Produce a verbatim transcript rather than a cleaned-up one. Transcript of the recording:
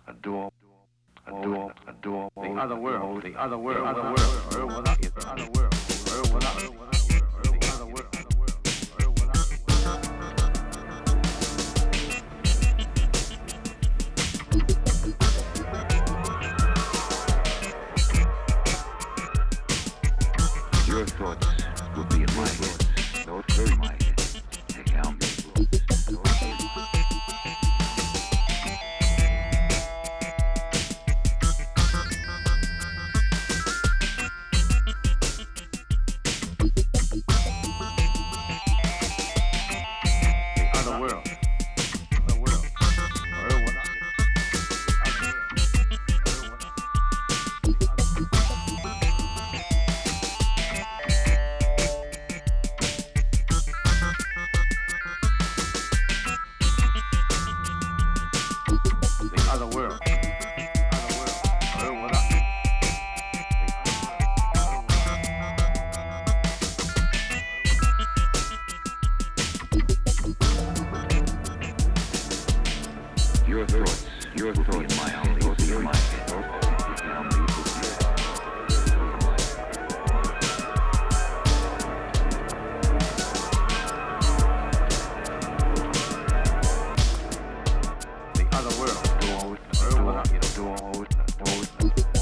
adore, adore, adore, the other world, the other world, other world, the other world, the other world. Your thoughts will be in my head. Those are my head. They help me. Your thoughts, your thoughts, in my own thoughts, in my head. The other world.